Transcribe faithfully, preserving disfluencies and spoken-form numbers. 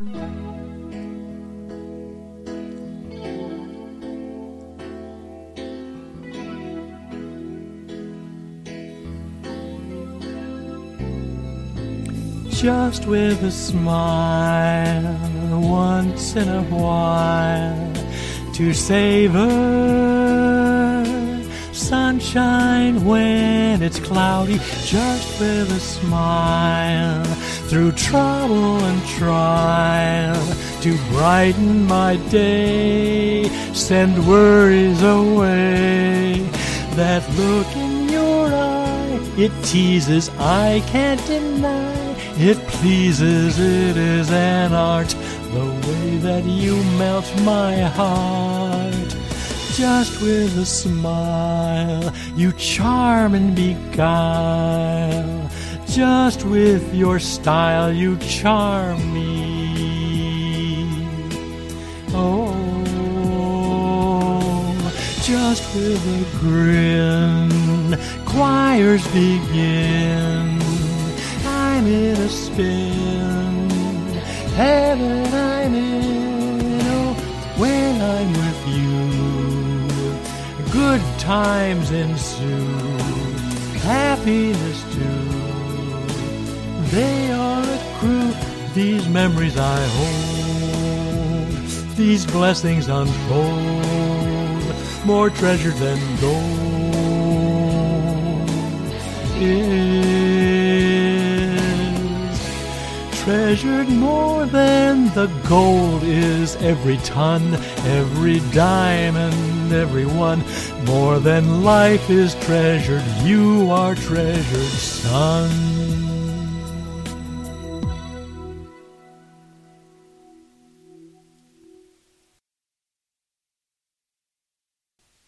Just with a smile, once in a while, to savor sunshine when it's cloudy. Just with a smile, through trouble and trial, to brighten my day, send worries away. That look in your eye, it teases, I can't deny. It pleases, it is an art, the way that you melt my heart. Just with a smile, you charm and beguile. Just with your style, you charm me. Oh, just with a grin, choirs begin. I'm in a spin, heaven I'm in, oh, when I'm with you, good times ensue, happiness too, they are a crew, these memories I hold, these blessings unfold, more treasured than gold. Yeah. Treasured more than the gold is every ton, every diamond, every one. More than life is treasured, you are treasured, son.